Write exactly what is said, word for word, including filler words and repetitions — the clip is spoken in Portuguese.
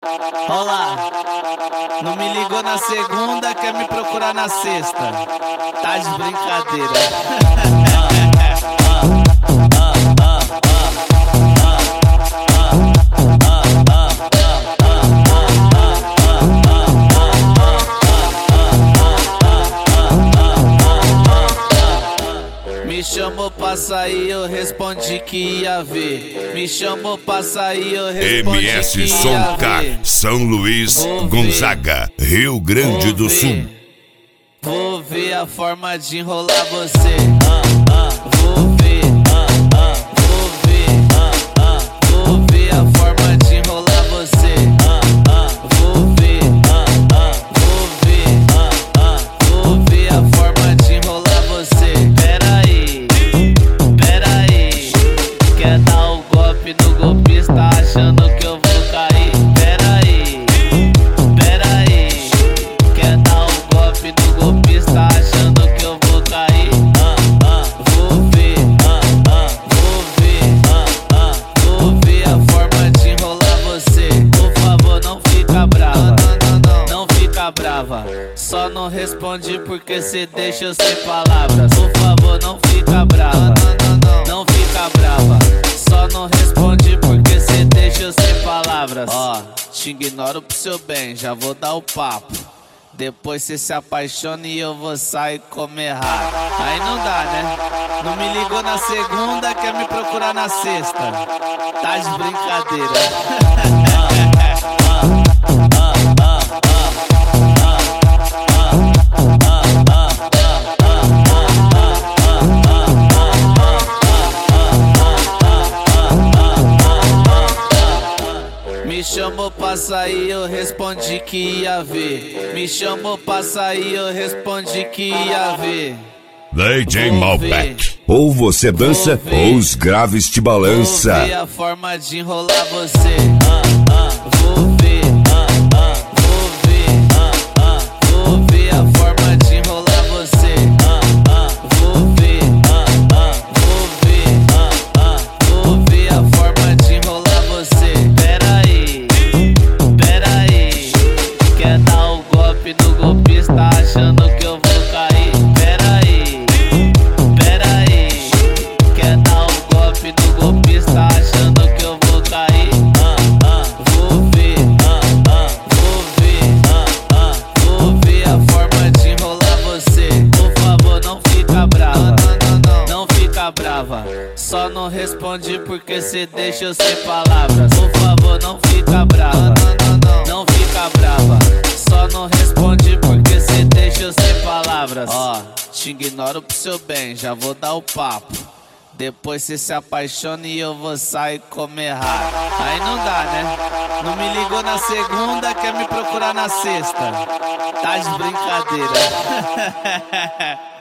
Olá, não me ligou na segunda, quer me procurar na sexta. Tá de brincadeira. Me chamou pra sair, eu respondi que ia ver. Me chamou pra sair, eu respondi M S que ia Soncar, ver. São Luís, Vou Gonzaga, Rio Grande Vou do ver. Sul. Vou ver a forma de enrolar você. Vou ver, vou ver, vou ver a forma de enrolar você. Vou ver, vou ver, vou ver a forma de enrolar você. Pera aí, pera aí, quer dar o golpe no golpista achando que eu vou cair? Pera aí, pera aí, quer dar o golpe no golpista achando que eu vou cair? Vou ver, vou ver, vou ver a forma de enrolar você. Por favor, não fica brava, não fica brava. Só não responde porque cê deixa eu sem palavras. Por favor, não fica brava, não fica brava. Só não responde porque cê deixa eu sem palavras. Ó, te ignoro pro seu bem, já vou dar o papo. Depois cê se apaixona e eu vou sair comer rato. Aí não dá, né? Não me ligou na segunda, quer me procurar na sexta. Tá de brincadeira. Me chamou pra sair, eu respondi que ia ver. Me chamou pra sair, eu respondi que ia ver. D J Vou Malbec. Ou você dança, ver. ou os graves te Vou balança. ver a forma de enrolar você. Vou ver, vou ver, vou ver a forma de enrolar você. Vou ver, vou ver, vou ver a forma de enrolar você. Pera aí, pera aí, quer dar o golpe no golpista achando que eu vou cair? Pera aí, pera aí, quer dar o golpe no golpista achando que eu vou cair? Vou ver, vou ver, vou ver a forma de enrolar você. Por favor, não fica brava, não fica brava. Só não responde porque cê deixa eu sem palavras. Por favor, não fica brava, não fica brava. Só não responde porque cê deixa eu sem palavras. Ó, te ignoro pro seu bem, já vou dar o papo. Depois cê se apaixona e eu vou sair comer rato. Aí não dá, né? Não me ligou na segunda, quer me procurar na sexta. Tá de brincadeira.